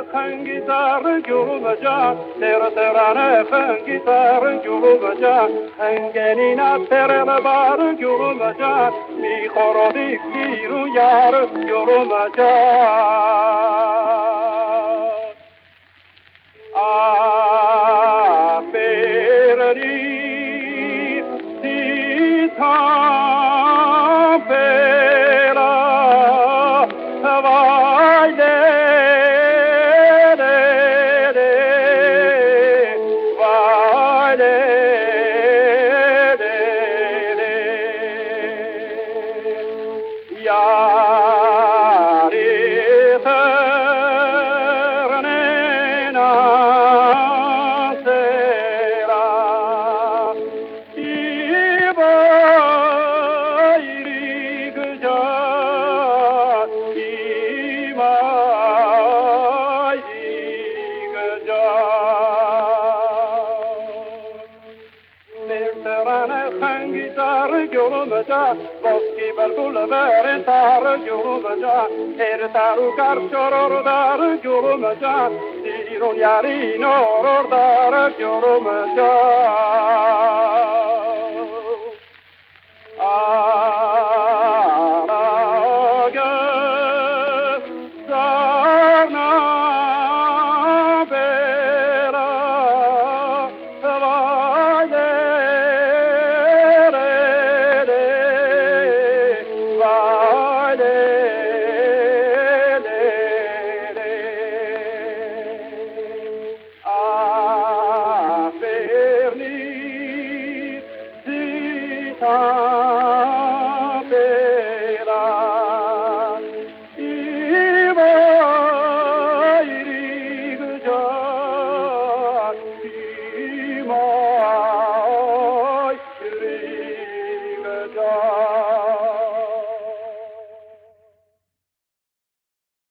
hangitar gülmeca terane hangitar gülmeca hangenina terane bar gülmeca mi khorodik giru yar gülmeca a perdi si ta pera vai de vai de yari ternena sera ibayri gja hangitar gülmeca boski balgul verentar gülmeca ertaru karşoror dar gülmeca dirun yarin oror dar gülmeca